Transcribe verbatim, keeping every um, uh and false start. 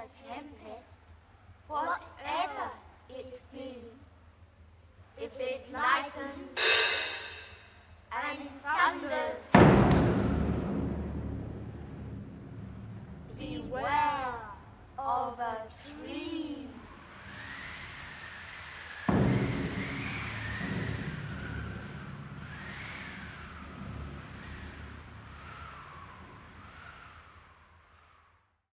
tempest, whatever it be, if it lightens and thunders, beware of a tree.